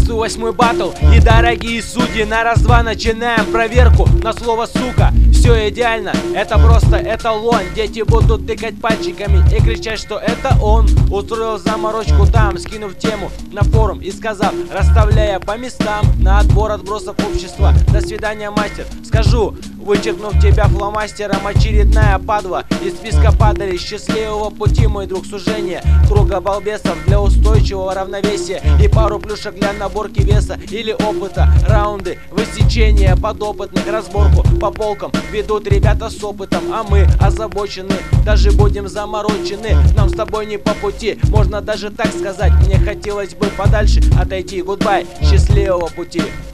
Приветствую 8-й батл. И дорогие судьи, на раз-два начинаем проверку на слово сука. Все идеально, это просто эталон. Дети будут тыкать пальчиками и кричать, что это он устроил заморочку там, скинув тему на форум и сказав, расставляя по местам на отбор отбросов общества. До свидания, мастер. Скажу, вычеркнув тебя фломастером, очередная падла из списка падали. Счастливого пути, мой друг, сужение круга балбесов для устойчивого равновесия и пару плюшек для наборки веса или опыта. Раунды высечения подопытных, разборку по полкам ведут ребята с опытом, а мы озабочены, даже будем заморочены. Нам с тобой не по пути, можно даже так сказать. Мне хотелось бы подальше отойти. Гудбай, счастливого пути.